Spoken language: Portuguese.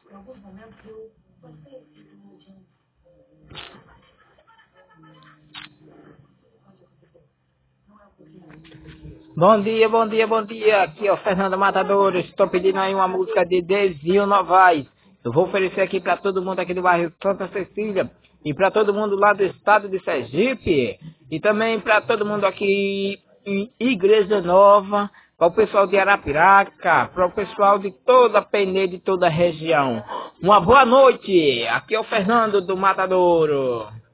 Bom dia, bom dia, bom dia. Aqui é o Fernando Matador. Estou pedindo aí uma música de Desvio Novaes. Eu vou oferecer aqui para todo mundo aqui do bairro Santa Cecília e para todo mundo lá do estado de Sergipe e também para todo mundo aqui em Igreja Nova, para o pessoal de Arapiraca, para o pessoal de toda a Peneira, de toda a região. Uma boa noite. Aqui é o Fernando do Matadouro.